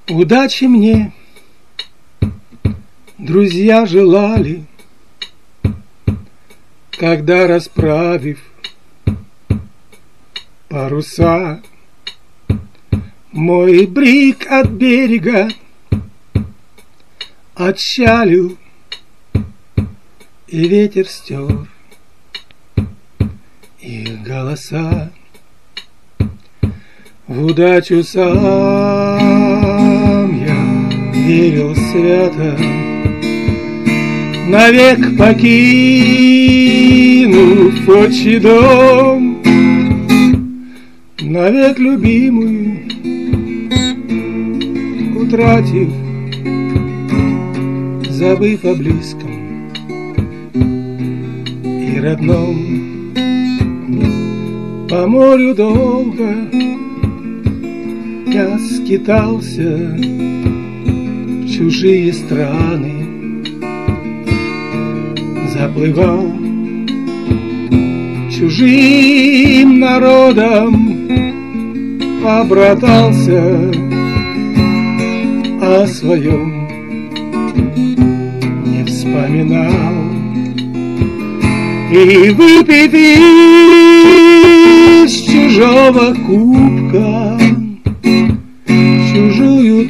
Удачи мне друзья желали, когда, расправив паруса, мой брик от берега отчалил, и ветер стер их голоса. В удачу сам я верил свято, навек покинув отчий дом, навек любимую утратив, забыв о близком и родном. По морю долго я скитался в чужие страны, заплывал чужим народом, побратался о своем не вспоминал. И выпив из чужого кубка чужую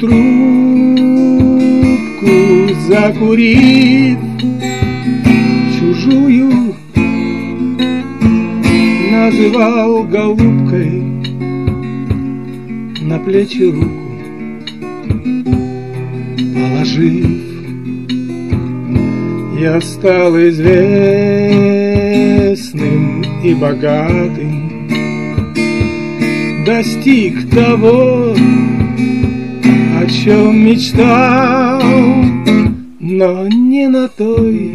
трубку, закурив чужую, называл голубкой, на плечи руку положив. Я стал известным и богатым, достиг того, о чем мечтал, но не на той.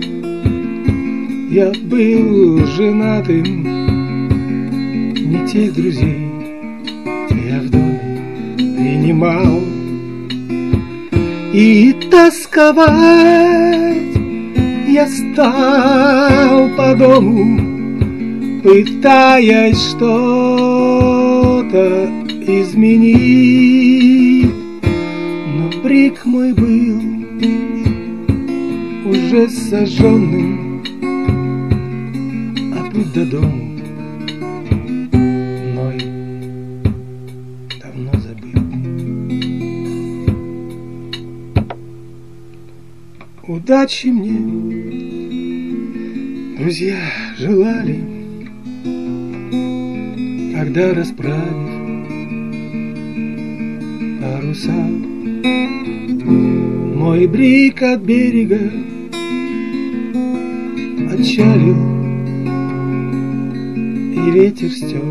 Я был женатым, не тех друзей я в доме принимал. И тосковать я стал по дому, пытаясь что-то изменить, но брик мой был уже сожженным, а путь до дому мной давно забыт. Удачи мне друзья желали, когда, расправив паруса, мой брик от берега отчалил, и ветер стер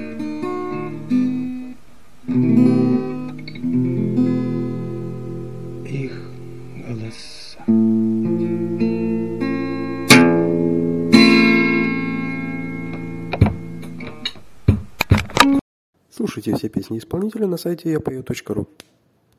их голоса. Слушайте все песни исполнителя на сайте yapою.ru.